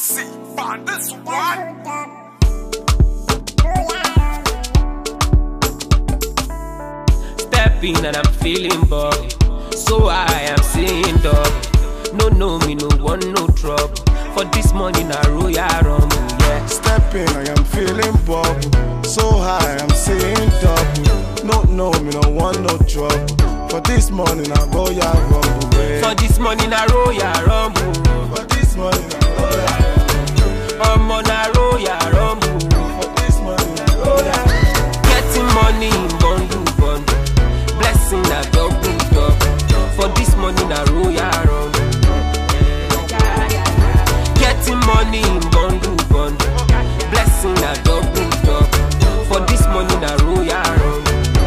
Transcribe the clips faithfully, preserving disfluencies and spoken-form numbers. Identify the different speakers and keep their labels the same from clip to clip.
Speaker 1: Foxy, find this one.
Speaker 2: Step in and I'm feeling buggy, so I am seeing dog. No, no, me no want no trouble. For this money na royal rumble, yeah.
Speaker 3: Step in, I am feeling bubble. So high, I'm seeing double. No, no, me no want no trouble. For this money na royal rumble, yeah.
Speaker 2: For this money na royal rumble.
Speaker 3: For this money na royal rumble.
Speaker 2: I'm on a royal rumble.
Speaker 3: For this money na royal rumble.
Speaker 2: Getting money in bundle, bundle. Blessing na double, double. For this money na royal rumble. Getting money in bundle, bundle. Blessing na double, double. For this money na royal rumble.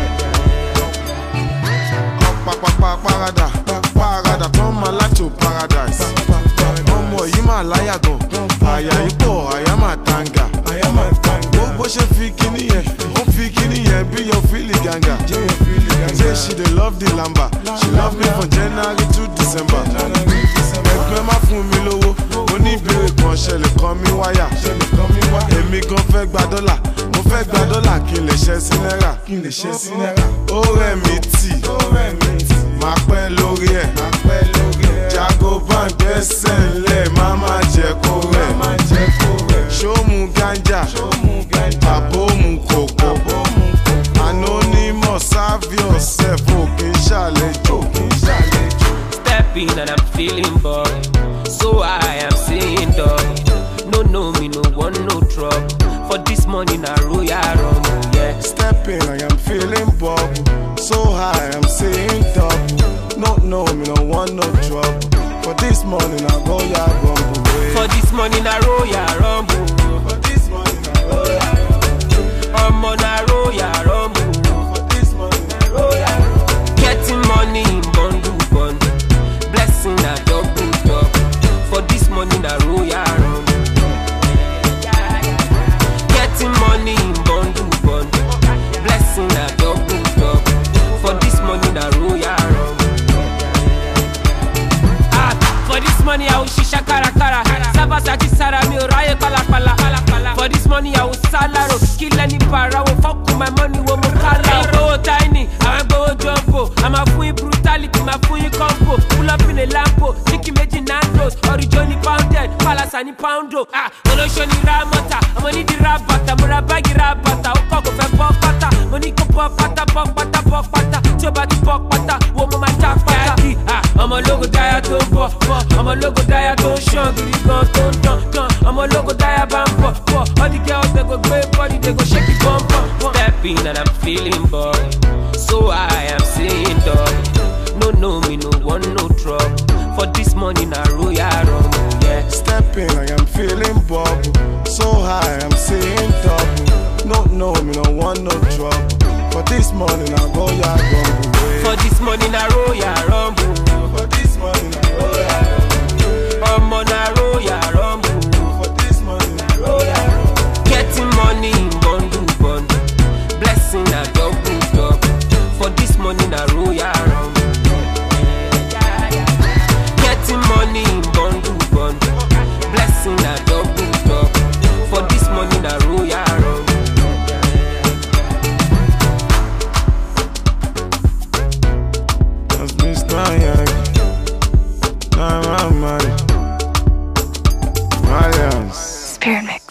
Speaker 3: Parada, parada, turn my life to paradise. Ọmọ yìí máa láyà gan, àyà ipò, àyà máa tanga. Bó ṣe fi kíní yẹn, ó fi kíní yẹn bí yóò fílì gàngà. Say she dey love the lamba, she love me from January to December. Ẹgbẹ́ má fún mi lówó, oníbèrè kan ṣẹlẹ̀ kan mi wáyà. Èmi gan fẹ́ gba dọ́là, mo fẹ́ gba dọ́là kí n lè ṣẹ́ sí náírà. Ó rẹ̀ mí tì, máa pẹ́ lórí ẹ̀. Jago bank gbẹ́sẹ̀ ńlẹ̀, má má jẹ́ kó rẹ̀. Ṣó mu ganja, àbó mu kòkó. Anonymous, serve yourself, ò kì í ṣàlejò.
Speaker 2: Step in and I'm feeling buggy, so I am seeing dog. No, no, me no want no trouble. For this money na royal rumble, yeah.
Speaker 3: Step in, I am feeling bubble. So high, I'm seeing double. No, no, me no want no trouble. For this money na royal rumble, yeah.
Speaker 2: For this money na royal rumble.
Speaker 3: For this money na royal rumble.
Speaker 2: I'm on a royal rumble.
Speaker 3: For this money na royal rumble.
Speaker 2: Getting money in bundle, bundle. Blessing na double, double. For this money na royal rumble. Getting money in bundle, bundle. Blessing na double, double. For this money na royal rumble. Ah, for this money I will shisha kara kara. Sabasaki sara mi oraye pala pala. For this money I will salaro. Kill any para, will fuck with my money wo mo kala. Go tiny, I go jumbo. I'm a full brutality, my full combo. Pull up in a lampo, Nicky Meji Nandos, Johnny Pounded, Palace and Poundo. Ah, Oloshoni Ramata, I'm gonna need the rabata, Murabagi rabata, Okoko fe pop pata, Moniko pop pata, pop pata, pop pata, Chobati pop pata, Womo my tap pata. Ah, I'm a logo dia to pop pop, I'm a logo dia to shun, giri gun, ton ton ton, I'm a logo dia bam pop pop. All the girls they go great body, they go shake it bum bum. Step in and I'm feeling buggy, so I am seeing dog. No, no, me no want no trouble. For this money na royal rumble, yeah.
Speaker 3: Step in, I am feeling bubble. So high, I'm seeing double. No, no, me no want no trouble. For this money na royal rumble, yeah.
Speaker 2: For this money na royal rumble.
Speaker 3: For this money na royal rumble.
Speaker 2: I'm on a royal rumble.
Speaker 3: For this money na royal rumble.
Speaker 2: Getting money in bundle, bundle. Blessing na double, double. For this money na royal rumble. Getting money in bundle, bundle. Blessing na double, double. For this money na royal rumble.
Speaker 3: That's Mister Yankee. Nah, my money. Malians.
Speaker 4: Spirit Mix.